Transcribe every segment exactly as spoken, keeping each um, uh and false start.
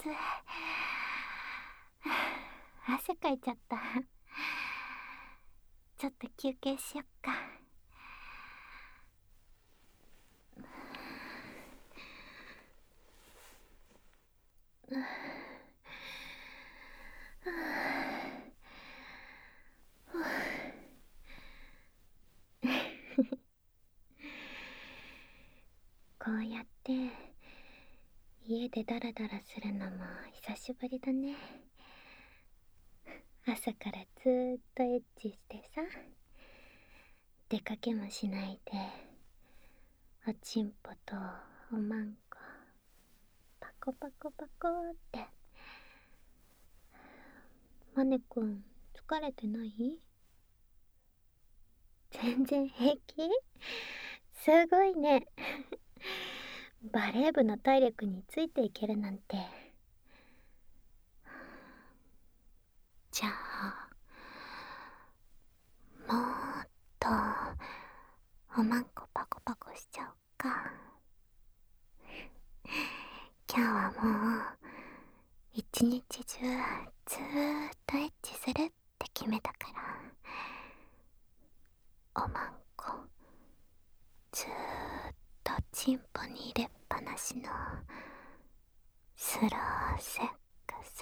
汗かいちゃった。ちょっと休憩しよっか。こうやって家でダラダラするのも久しぶりだね。朝からずーっとエッチしてさ、出かけもしないでおちんぽとおまんこパコパコパコって。マネくん疲れてない？全然平気？すごいね。バレー部の体力についていけるなんて。じゃあもっとおまんこパコパコしちゃおうか。今日はもう一日中ずーっとエッチするって決めたから、おまんこずーっとチンポに入れっぱなしのスローセックス。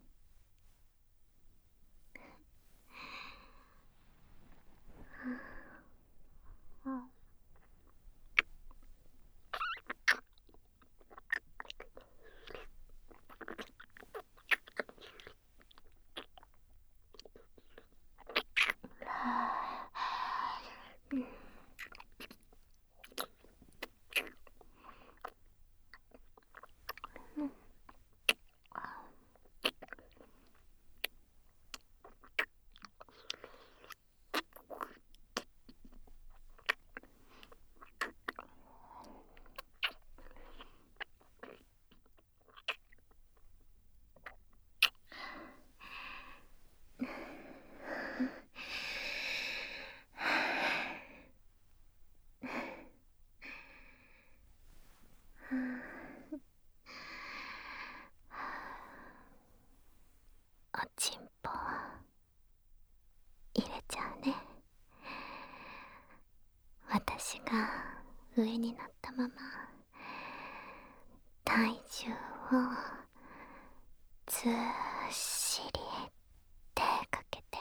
おちんぽ入れちゃうね。私が上になったまま体重をずっしり手かけて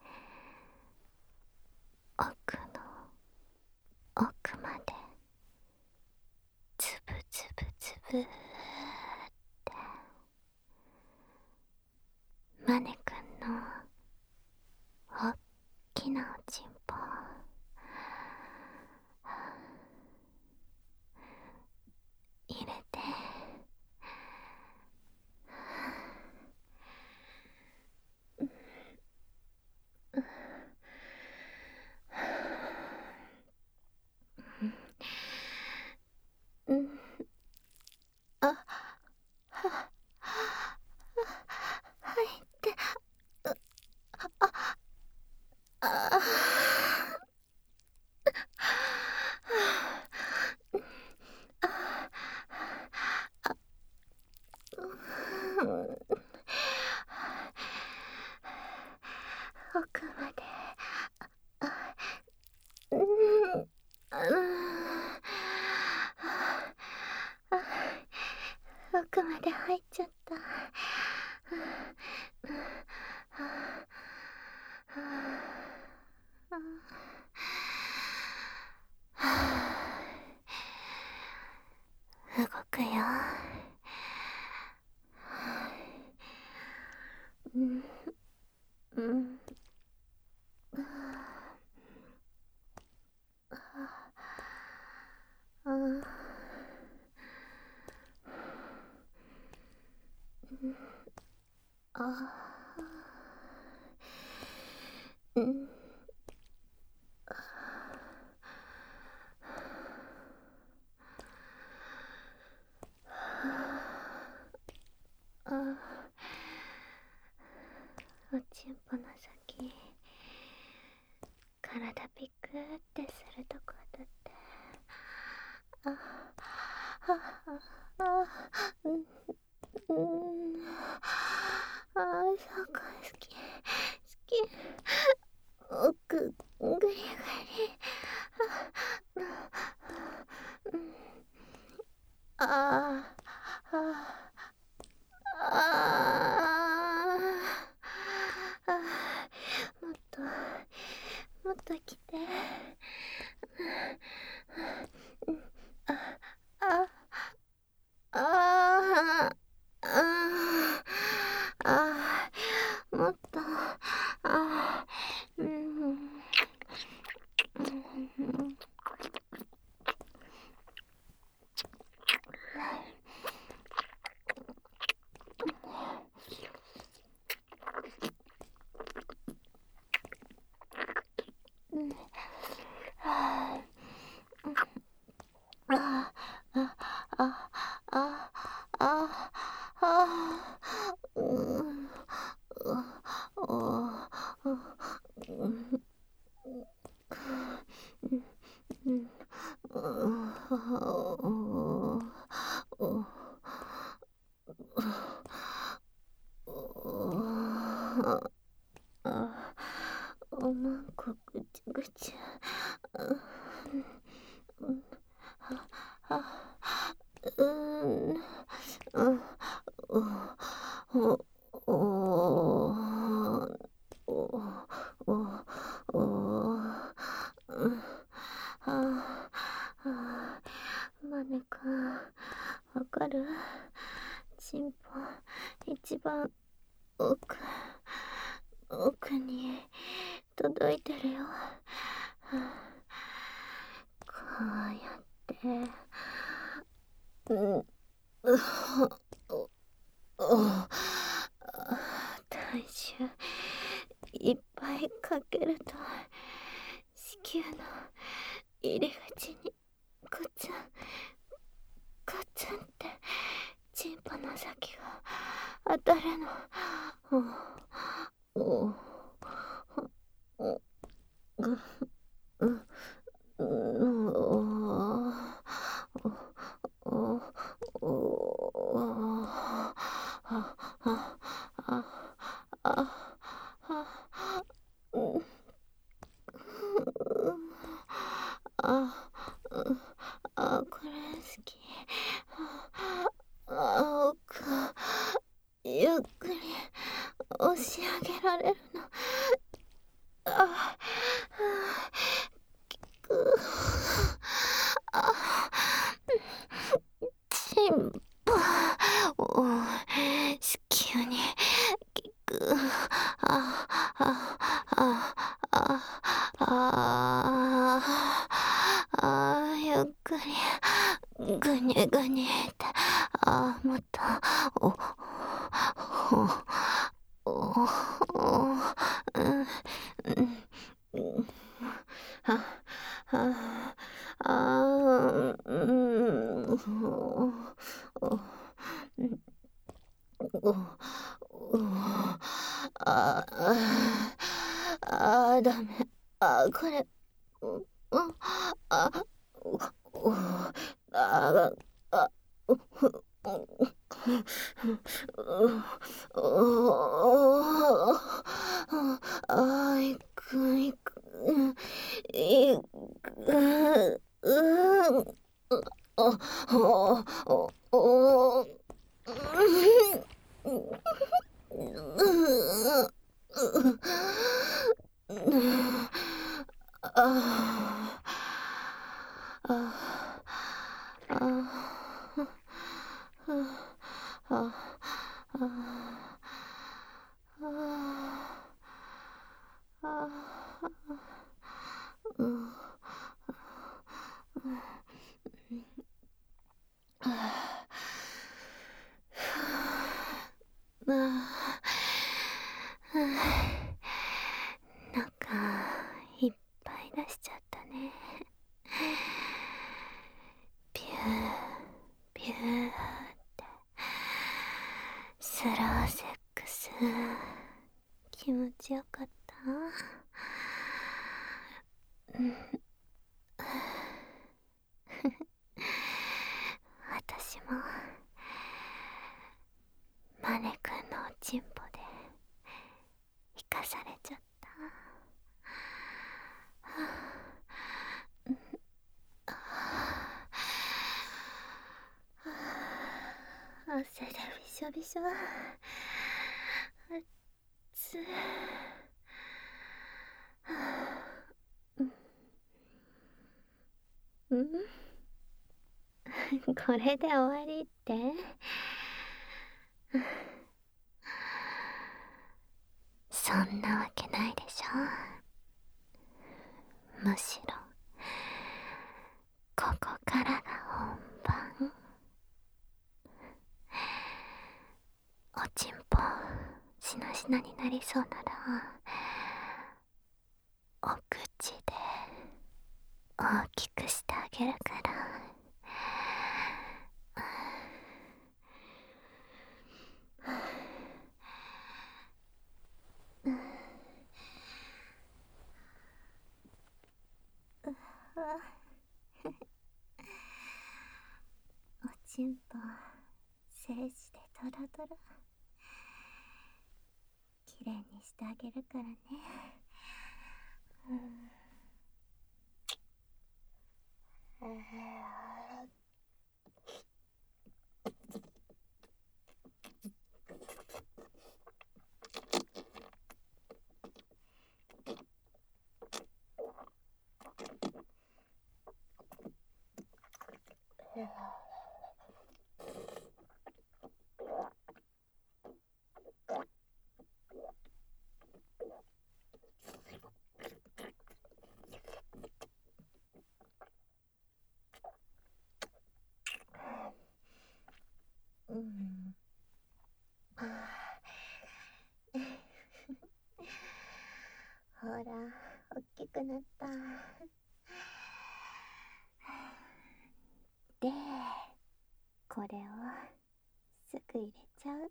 奥の奥までつぶつぶつぶってマネくんのおっきなおちんぽ入れて、うん、あ、は、入って、あ、あ、奥まで、うん、うん、奥まで入っちゃった。動くよ。うん、うん、あ、あ、うん、あ、おちんぽの先体ピクってするとこだって。あ、あ、あ、あ、うん、うん、 好き好き。奥ぐりぐり。ああああああ、もっともっと来て。あああああ、もっと、あ、うん、ああああああ、うん、ああ、おまんこぐちゅぐちゅ。うん、うん、お、お、お、お、お、ああ、マネか、わかる？チンポ、一番奥、奥に届いてるよ。こうやって、うん、うお、お、体重いっぱいかけると子宮の入り口にガツンガツンってチンポの先が当たるの。おおおううおおおあああああうんああ、これ好き。あ、奥ゆっくり押し上げられるの。あ、く、あ、チンポを子宮に効く。あ、あ、あ、あ、あ、あ、ゆっくりぐにぐにって。あ、もっと、お、お、お、お、うん、うん、は、は、あ、うん、お、お、お、お、あ、あ、ダメ。あ、これ、うん、あ、お、お、あ、あ、お、あ、いくいくいくうんああおおあああああうんあなんかいっぱい出しちゃったね。ピューピューってスローセックス気持ちよかった。私もマネ君のおちんぽで汗でびしょびしょ。あっつ。うん、これで終わりって？そんなわけないでしょ。むしろここからが本番。おちんぽしなしなになりそうならお口で大きくしてあげるから。おちんぽ精子でドロドロきれいにしてあげるからね。うん、うん、ほらおっきくなった。でこれをすぐ入れちゃう。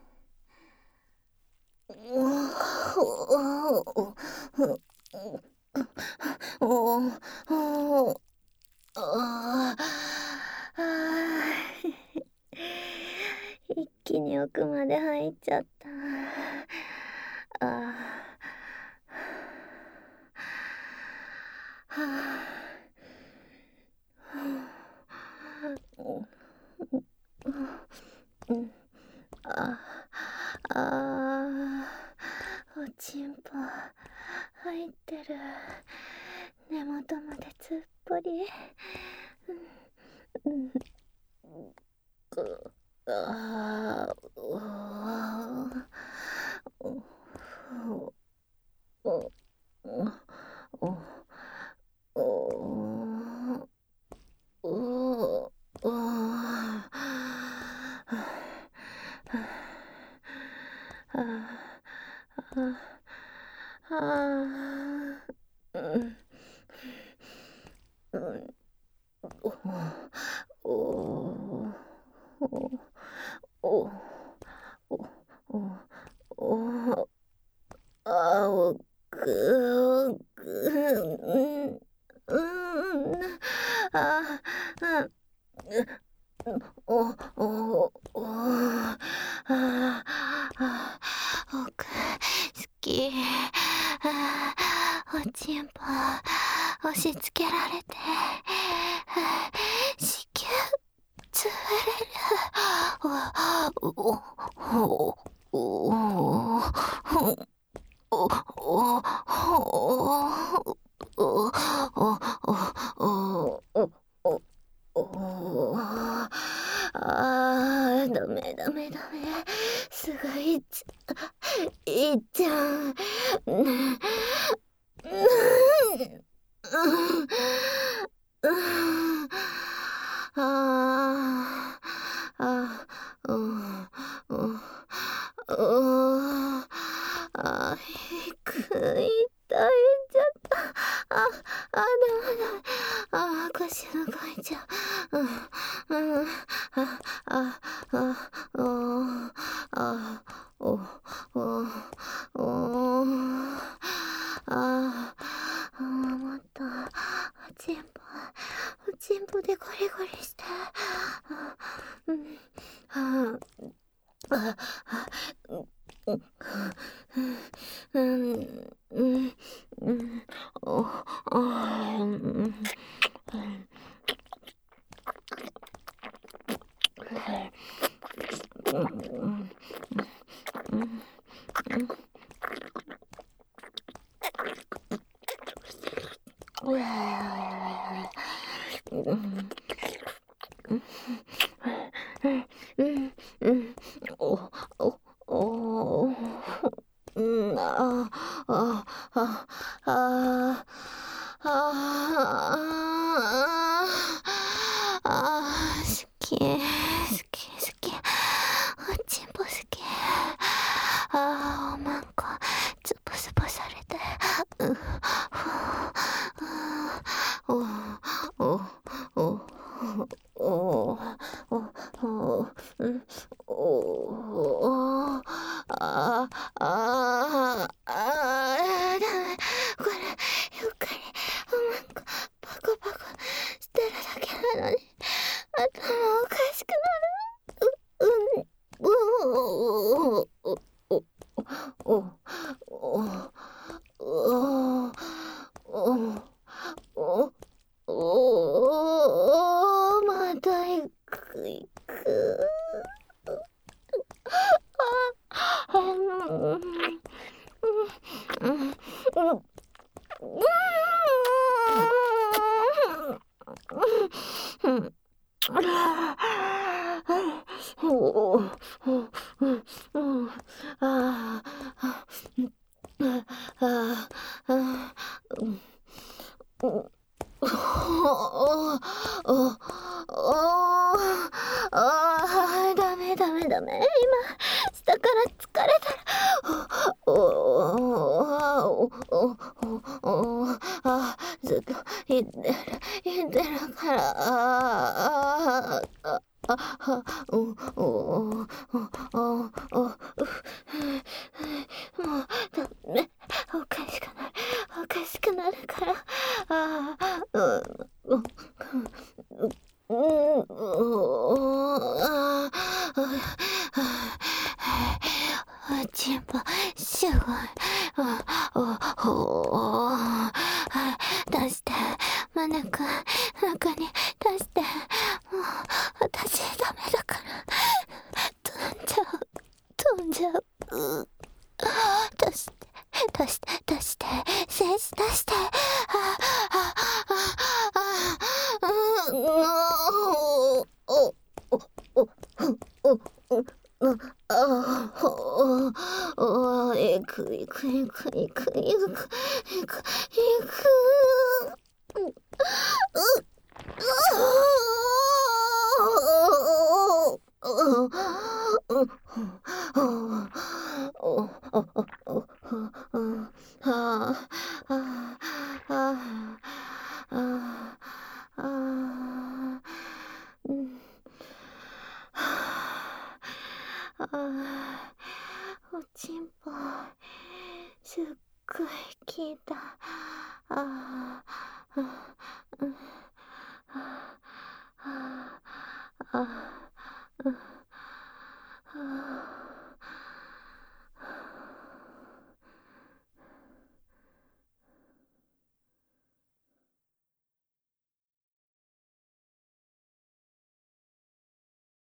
一気に奥まで入っちゃった。ああ、はあ、ああ、おちんぽ入ってる。根元までつっぽり。うん、ああ、うわおおおおおあおくぐうんああおおおああ奥好き。おちんぽ押し付けられて子宮潰れる。おおおおおおあー、ダメダメダメ。すぐいっちゃいっちゃう。ああ、うん、うん、あ、ひくい、痛いちゃった。あ、あ、ダメだめ。あ、腰動いちゃう。うん、うん、あ、あ、あ、お、あ、お、お、お、あ、あ、もっと、おちんぽ、おちんぽでゴリゴリして。うん、あ、あ、あ、うん、うん、うん、うん、お、あ、うん、 すっごい効いた。ああ。